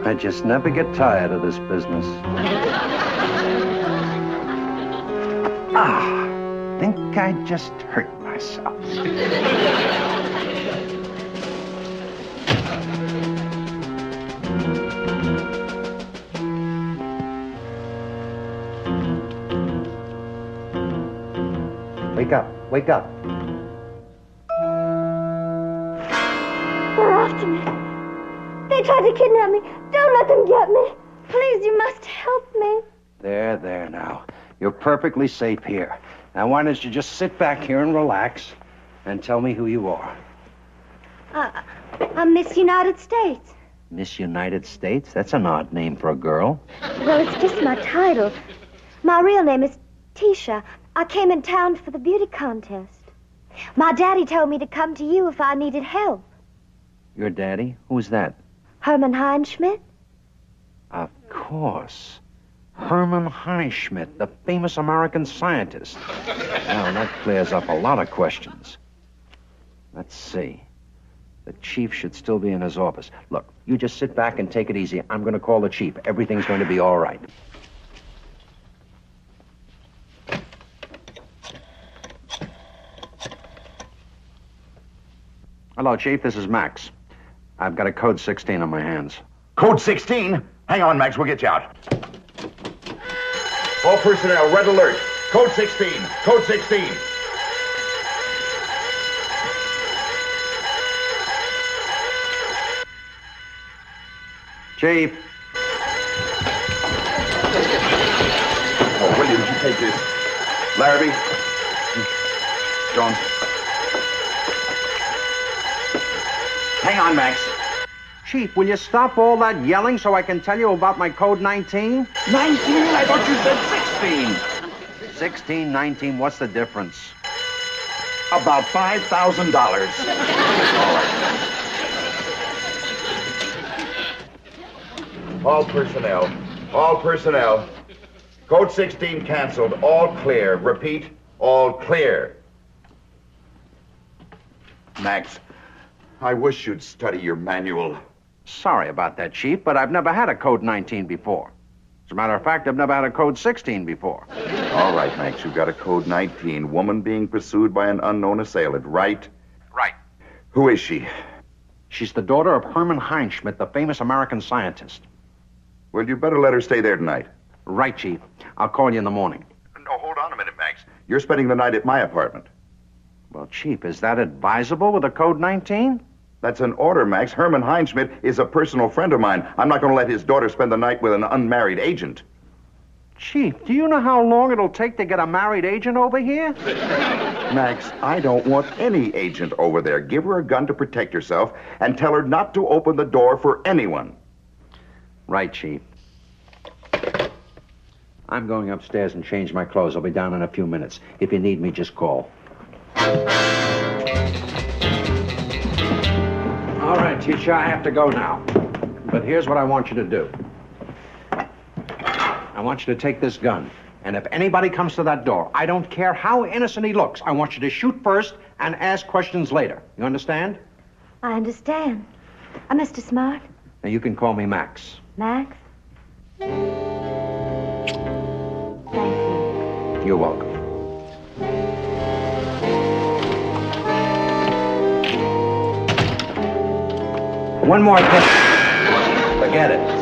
I just never get tired of this business. Think I just hurt myself. Wake up, wake up. They're after me. They tried to kidnap me. Don't let them get me. Please, you must help me. There now. You're perfectly safe here. Now, why don't you just sit back here and relax and tell me who you are? I'm Miss United States. Miss United States? That's an odd name for a girl. Well, it's just my title. My real name is Tisha. I came in town for the beauty contest. My daddy told me to come to you if I needed help. Your daddy? Who's that? Herman Heinschmidt? Of course. Herman Heinschmidt, the famous American scientist. Now, that clears up a lot of questions. Let's see. The chief should still be in his office. Look, you just sit back and take it easy. I'm going to call the chief. Everything's going to be all right. Hello, Chief. This is Max. I've got a code 16 on my hands. Code 16? Hang on, Max. We'll get you out. All personnel, red alert. Code 16. Code 16. Chief. Oh, Williams, you take this. Larrabee. Jones. Hang on, Max. Chief, will you stop all that yelling so I can tell you about my code 19? 19? I thought you said 16. 16, 19, what's the difference? About $5,000. All personnel. All personnel. Code 16 canceled. All clear. Repeat, all clear. Max, I wish you'd study your manual. Sorry about that, Chief, but I've never had a code 19 before. As a matter of fact, I've never had a code 16 before. All right, Max, you've got a code 19. Woman being pursued by an unknown assailant, right? Right. Who is she? She's the daughter of Herman Heinschmidt, the famous American scientist. Well, you better let her stay there tonight. Right, Chief. I'll call you in the morning. No, hold on a minute, Max. You're spending the night at my apartment. Well, Chief, is that advisable with a code 19? That's an order, Max. Herman Heinschmidt is a personal friend of mine. I'm not going to let his daughter spend the night with an unmarried agent. Chief, do you know how long it'll take to get a married agent over here? Max, I don't want any agent over there. Give her a gun to protect herself and tell her not to open the door for anyone. Right, Chief. I'm going upstairs and change my clothes. I'll be down in a few minutes. If you need me, just call. All right, teacher, I have to go now. But here's what I want you to do. I want you to take this gun. And if anybody comes to that door, I don't care how innocent he looks, I want you to shoot first and ask questions later. You understand? I understand. Mr. Smart? Now, you can call me Max. Max? Thank you. You're welcome. One more thing. Forget it.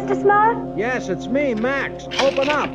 Mr. Smart? Yes, it's me, Max. Open up.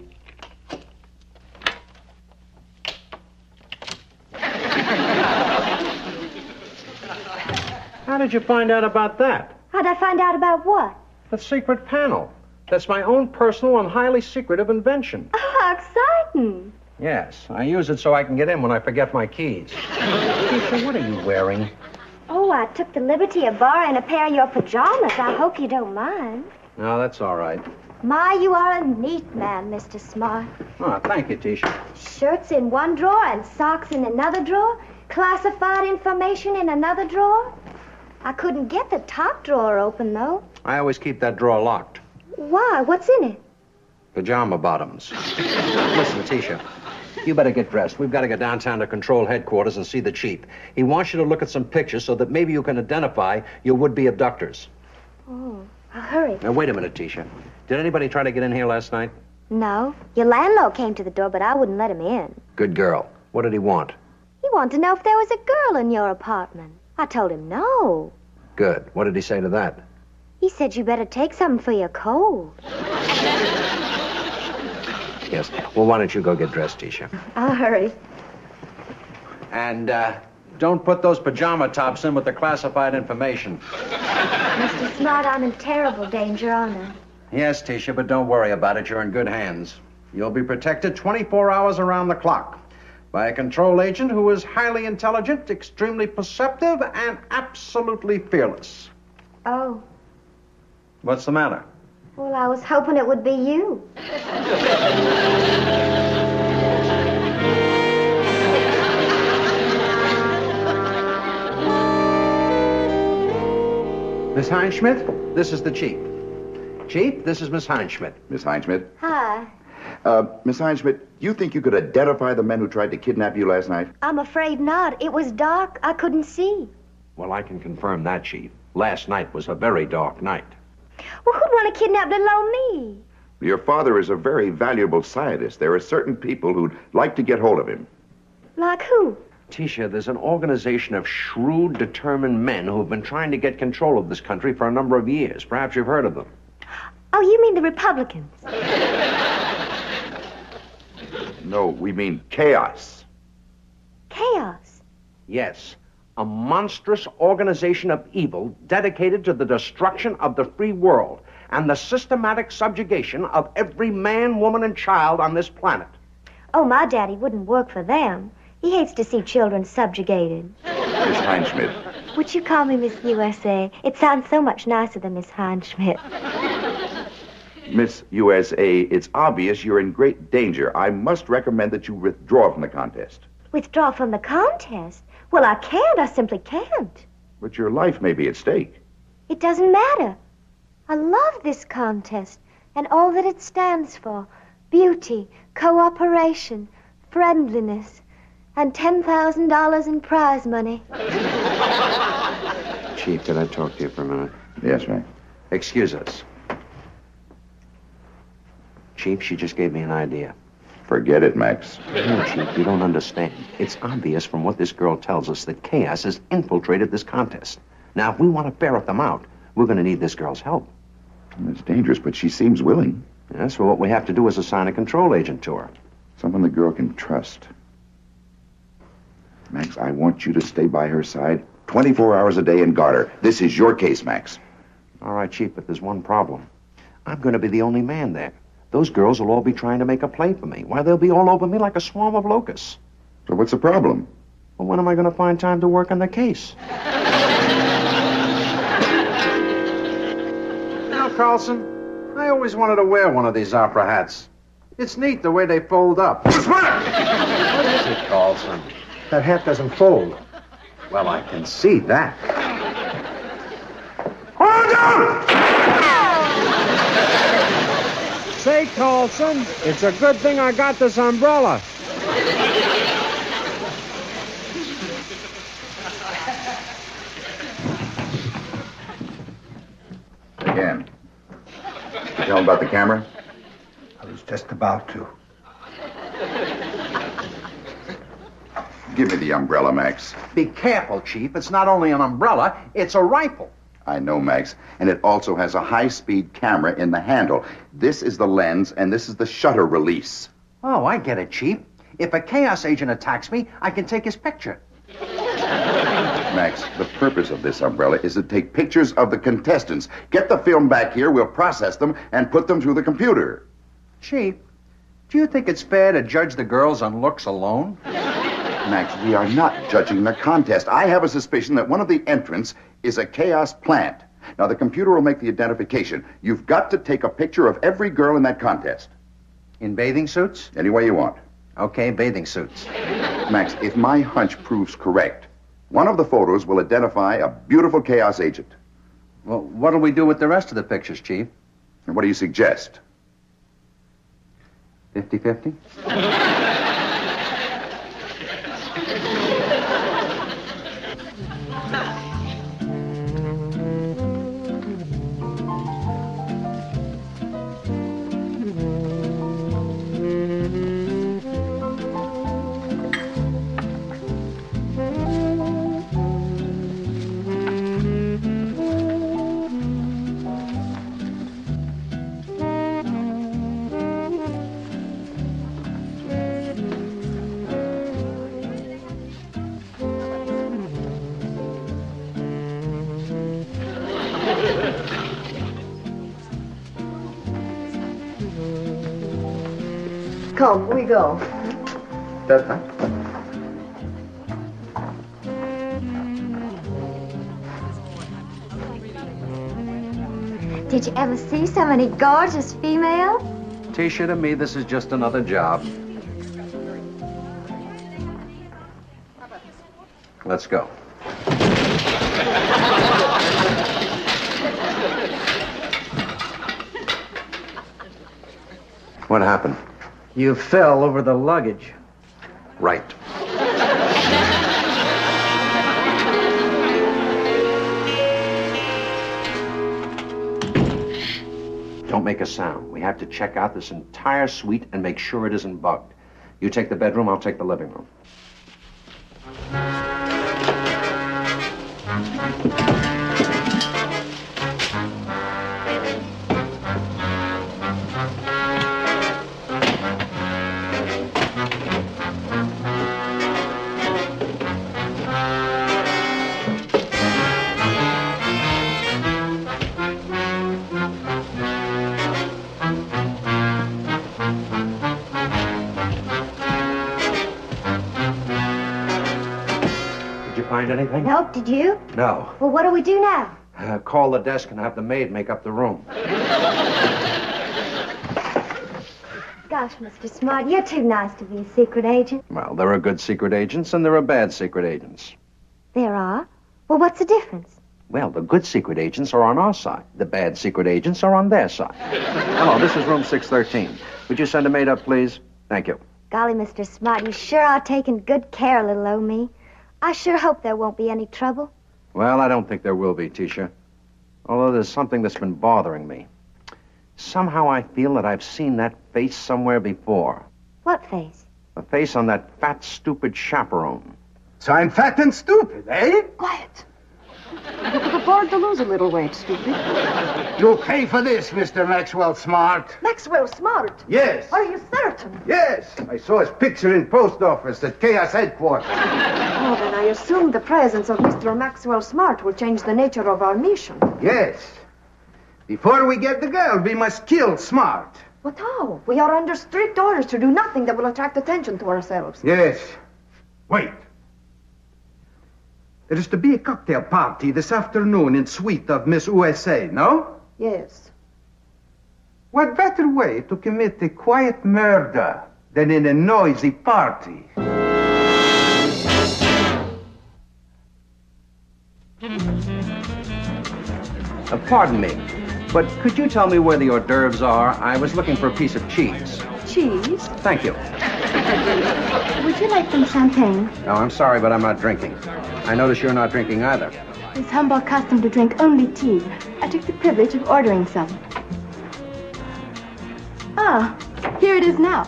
How did you find out about that? How'd I find out about what? The secret panel. That's my own personal and highly secretive invention. Oh, how exciting. Yes, I use it so I can get in when I forget my keys. Keisha, what are you wearing? Oh, I took the liberty of borrowing a pair of your pajamas. I hope you don't mind. No, that's all right. My, you are a neat man, Mr. Smart. Oh, thank you, Tisha. Shirts in one drawer and socks in another drawer. Classified information in another drawer. I couldn't get the top drawer open, though. I always keep that drawer locked. Why? What's in it? Pajama bottoms. Listen, Tisha, you better get dressed. We've got to go downtown to control headquarters and see the chief. He wants you to look at some pictures so that maybe you can identify your would-be abductors. Oh, I'll hurry. Now, wait a minute, Tisha. Did anybody try to get in here last night? No. Your landlord came to the door, but I wouldn't let him in. Good girl. What did he want? He wanted to know if there was a girl in your apartment. I told him no. Good. What did he say to that? He said you better take something for your cold. Yes. Well, why don't you go get dressed, Tisha? I'll hurry. And, don't put those pajama tops in with the classified information. Mr. Smart, I'm in terrible danger, aren't I? Yes, Tisha, but don't worry about it. You're in good hands. You'll be protected 24 hours around the clock by a control agent who is highly intelligent, extremely perceptive, and absolutely fearless. Oh. What's the matter? Well, I was hoping it would be you. Miss Heinschmidt, this is the chief. Chief, this is Miss Heinschmidt. Miss Heinschmidt? Hi. Miss Heinschmidt, you think you could identify the men who tried to kidnap you last night? I'm afraid not. It was dark. I couldn't see. Well, I can confirm that, Chief. Last night was a very dark night. Well, who'd want to kidnap little old me? Your father is a very valuable scientist. There are certain people who'd like to get hold of him. Like who? Tisha, there's an organization of shrewd, determined men who've been trying to get control of this country for a number of years. Perhaps you've heard of them. Oh, you mean the Republicans? No, we mean chaos. Chaos? Yes. A monstrous organization of evil dedicated to the destruction of the free world and the systematic subjugation of every man, woman, and child on this planet. Oh, my daddy wouldn't work for them. He hates to see children subjugated. Miss Heinschmidt. Would you call me Miss USA? It sounds so much nicer than Miss Heinschmidt. Miss USA, it's obvious you're in great danger. I must recommend that you withdraw from the contest. Withdraw from the contest? Well, I can't. I simply can't. But your life may be at stake. It doesn't matter. I love this contest and all that it stands for. Beauty, cooperation, friendliness, and $10,000 in prize money. Chief, could I talk to you for a minute? Yes, ma'am. Excuse us. Chief, she just gave me an idea. Forget it, Max. No, Chief, you don't understand. It's obvious from what this girl tells us that chaos has infiltrated this contest. Now, if we want to ferret them out, we're going to need this girl's help. It's dangerous, but she seems willing. Yes, well, what we have to do is assign a control agent to her. Someone the girl can trust. Max, I want you to stay by her side 24 hours a day and guard her. This is your case, Max. All right, Chief, but there's one problem. I'm going to be the only man there. Those girls will all be trying to make a play for me. Why, they'll be all over me like a swarm of locusts. So what's the problem? Well, when am I going to find time to work on the case? Now, Carlson, I always wanted to wear one of these opera hats. It's neat the way they fold up. What is it, Carlson? That hat doesn't fold. Well, I can see that. Hold on! Say, Carlson, it's a good thing I got this umbrella. Again. You tell him about the camera? I was just about to. Give me the umbrella, Max. Be careful, Chief. It's not only an umbrella, it's a rifle. I know, Max. And it also has a high-speed camera in the handle. This is the lens, and this is the shutter release. Oh, I get it, Chief. If a chaos agent attacks me, I can take his picture. Max, the purpose of this umbrella is to take pictures of the contestants. Get the film back here, we'll process them, and put them through the computer. Chief, do you think it's fair to judge the girls on looks alone? Max, we are not judging the contest. I have a suspicion that one of the entrants is a chaos plant. Now, the computer will make the identification. You've got to take a picture of every girl in that contest. In bathing suits? Any way you want. Okay, bathing suits. Max, if my hunch proves correct, one of the photos will identify a beautiful chaos agent. Well, what'll we do with the rest of the pictures, Chief? And what do you suggest? 50-50? Come, we go. That time? Did you ever see so many gorgeous females? Tisha, to me, this is just another job. Let's go. What happened? You fell over the luggage. Right. Don't make a sound. We have to check out this entire suite and make sure it isn't bugged. You take the bedroom, I'll take the living room. Find anything? Nope, did you? No. Well, what do we do now? Call the desk and have the maid make up the room. Gosh, Mr. Smart, you're too nice to be a secret agent. Well, there are good secret agents and there are bad secret agents. There are? Well, what's the difference? Well, the good secret agents are on our side. The bad secret agents are on their side. Hello, this is room 613. Would you send a maid up, please? Thank you. Golly, Mr. Smart, you sure are taking good care of little old me. I sure hope there won't be any trouble. Well, I don't think there will be, Tisha. Although there's something that's been bothering me. Somehow I feel that I've seen that face somewhere before. What face? The face on that fat, stupid chaperone. So I'm fat and stupid, eh? Quiet. You could afford to lose a little weight, stupid. You pay for this, Mr. Maxwell Smart. Maxwell Smart. Yes. Are you certain? Yes. I saw his picture in post office at Chaos headquarters. Oh, then I assume the presence of Mr. Maxwell Smart will change the nature of our mission. Yes. Before we get the girl, we must kill Smart. But how? We are under strict orders to do nothing that will attract attention to ourselves. Yes. Wait. There is to be a cocktail party this afternoon in suite of Miss USA, no? Yes. What better way to commit a quiet murder than in a noisy party? Pardon me, but could you tell me where the hors d'oeuvres are? I was looking for a piece of cheese. Cheese? Thank you. Would you like some champagne? No, I'm sorry, but I'm not drinking. I notice you're not drinking either. It's Hamburg custom to drink only tea. I took the privilege of ordering some. Ah, here it is now.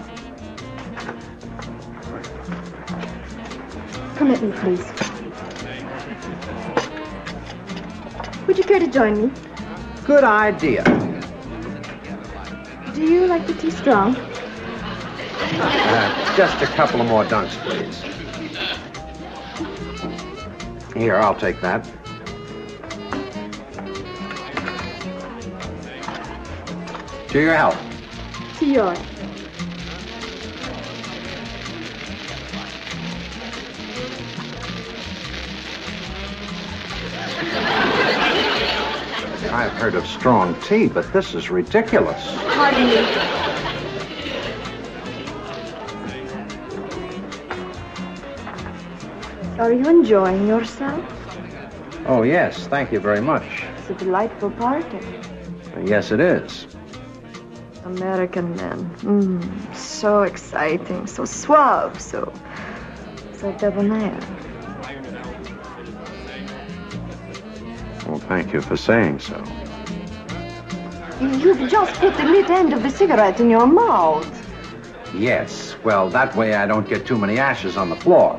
Permit me, please. Would you care to join me? Good idea. Do you like the tea strong? Just a couple of more dunks, please. Here, I'll take that. To your health. To yours. I've heard of strong tea, but this is ridiculous. Pardon me. Are you enjoying yourself? Oh, yes. Thank you very much. It's a delightful party. Yes, it is. American men. So exciting, so suave, so debonair. Well, thank you for saying so. You've just put the lit end of the cigarette in your mouth. Yes. Well, that way I don't get too many ashes on the floor.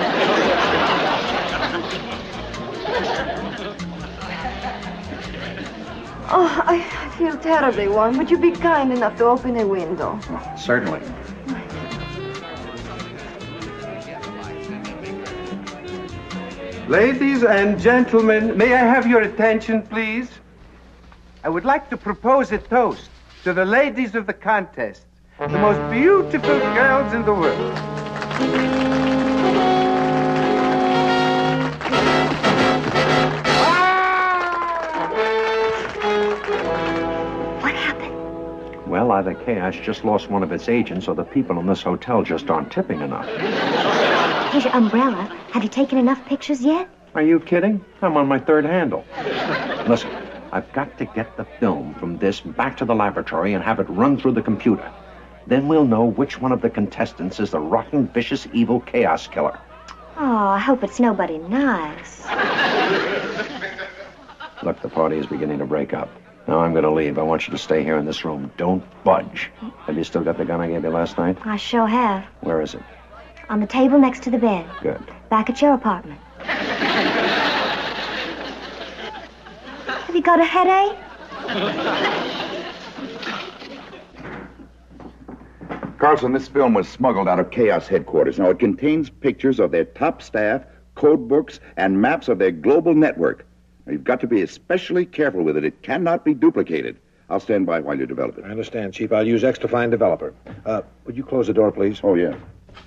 Oh, I feel terribly warm. Would you be kind enough to open a window? Certainly. Ladies and gentlemen, may I have your attention, please? I would like to propose a toast to the ladies of the contest, the most beautiful girls in the world. What happened? Well, either Chaos just lost one of its agents or the people in this hotel just aren't tipping enough. Here's your umbrella. Have you taken enough pictures yet? Are you kidding? I'm on my third handle. Listen, I've got to get the film from this back to the laboratory and have it run through the computer. Then we'll know which one of the contestants is the rotten, vicious, evil chaos killer. Oh, I hope it's nobody nice. Look, the party is beginning to break up. Now I'm going to leave. I want you to stay here in this room. Don't budge. Have you still got the gun I gave you last night? I sure have. Where is it? On the table next to the bed. Good. Back at your apartment. Have you got a headache? Carlson, this film was smuggled out of Chaos headquarters. Now, it contains pictures of their top staff, code books, and maps of their global network. Now, you've got to be especially careful with it. It cannot be duplicated. I'll stand by while you develop it. I understand, Chief. I'll use Extra Fine Developer. Would you close the door, please? Oh, yeah.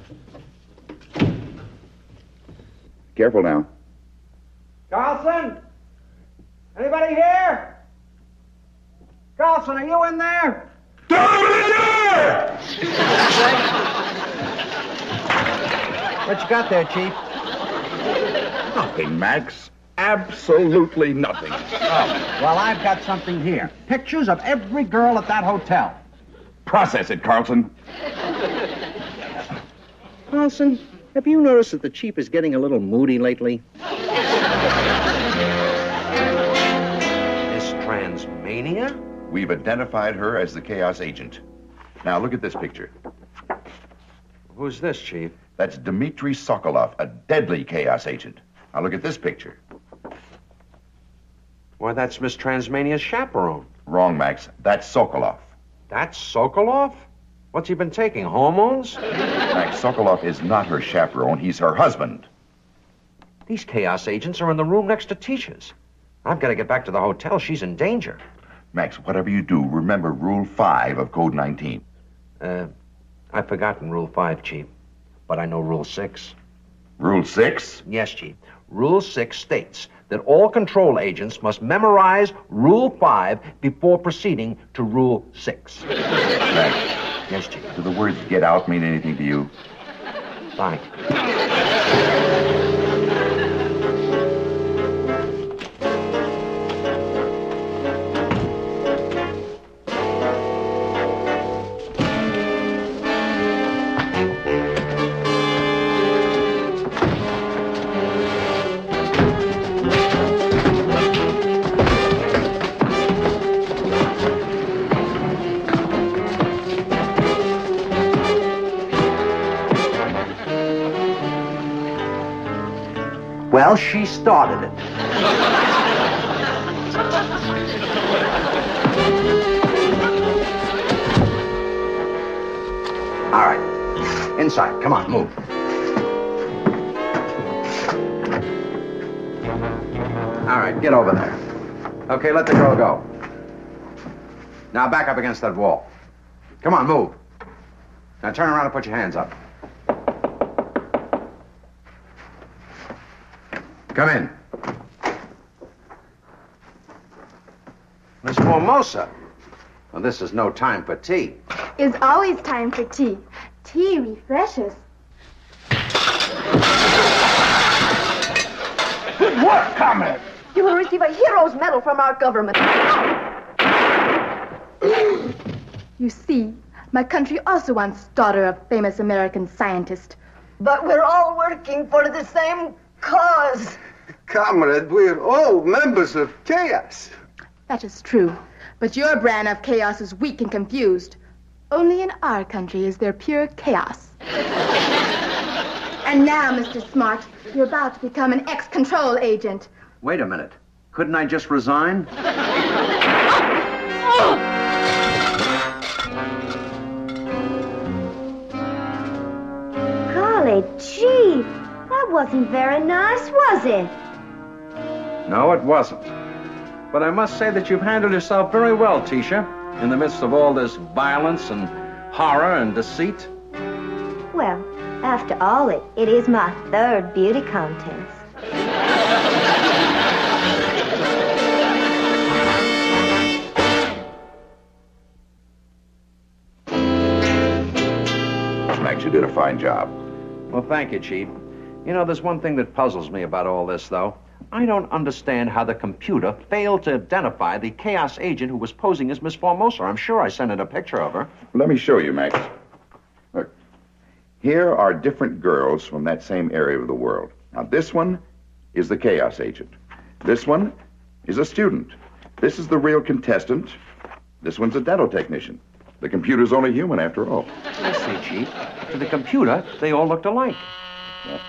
Careful now. Carlson? Anybody here? Carlson, are you in there? What you got there, Chief? Nothing, Max. Absolutely nothing. Oh, well, I've got something here. Pictures of every girl at that hotel. Process it, Carlson. Carlson, have you noticed that the chief is getting a little moody lately? Miss Transmania? We've identified her as the Chaos agent. Now, look at this picture. Who's this, Chief? That's Dmitry Sokolov, a deadly Chaos agent. Now, look at this picture. Why, that's Miss Transmania's chaperone. Wrong, Max. That's Sokolov. That's Sokolov? What's he been taking, hormones? Max, Sokolov is not her chaperone. He's her husband. These Chaos agents are in the room next to Tisha's. I've got to get back to the hotel. She's in danger. Max, whatever you do, remember Rule 5 of Code 19. I've forgotten Rule 5, Chief. But I know Rule 6. Rule 6? Yes, Chief. Rule 6 states that all control agents must memorize Rule 5 before proceeding to Rule 6. Max, Yes, Chief. do the words get out mean anything to you? Fine. Well, she started it. All right. Inside. Come on, move. All right, get over there. Okay, let the girl go. Now back up against that wall. Come on, move. Now turn around and put your hands up. Come in. Miss Formosa. Well, this is no time for tea. It's always time for tea. Tea refreshes. Good work, comrade. You will receive a hero's medal from our government. You see, my country also wants daughter of famous American scientist. But we're all working for the same cause. Comrade, we're all members of chaos. That is true. But your brand of chaos is weak and confused. Only in our country is there pure chaos. And now, Mr. Smart, you're about to become an ex-control agent. Wait a minute. Couldn't I just resign? Golly gee, that wasn't very nice, was it? No, it wasn't. But I must say that you've handled yourself very well, Tisha, in the midst of all this violence and horror and deceit. Well, after all, it is my third beauty contest. Max, you did a fine job. Well, thank you, Chief. You know, there's one thing that puzzles me about all this, though. I don't understand how the computer failed to identify the chaos agent who was posing as Miss Formosa. I'm sure I sent it a picture of her. Let me show you, Max. Look, here are different girls from that same area of the world. Now, this one is the chaos agent. This one is a student. This is the real contestant. This one's a dental technician. The computer's only human, after all. I see, Chief. To the computer, they all looked alike. Yeah.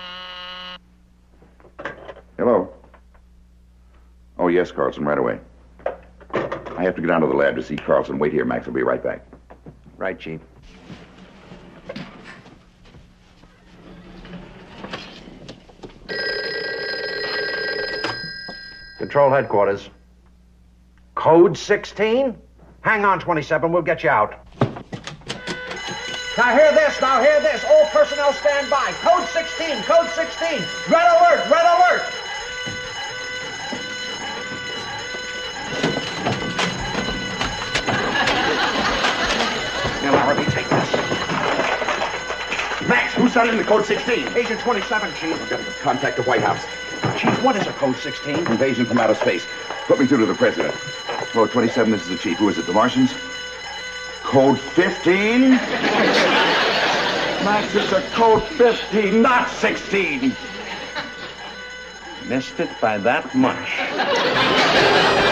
Hello. Oh, yes, Carlson, right away. I have to go down to the lab to see Carlson. Wait here, Max. I'll be right back. Right, Chief. Control headquarters. Code 16? Hang on, 27. We'll get you out. Now hear this, All personnel stand by. Code 16, Code 16. Red alert, red alert. Now, let me take this. Max, who's signing the Code 16? Agent 27, Chief. I've got to contact the White House. Chief, what is a Code 16? Invasion from outer space. Put me through to the president. Hello, 27, this is the chief. Who is it, the Martians? Code 15? Max, it's a Code 15, not 16. Missed it by that much.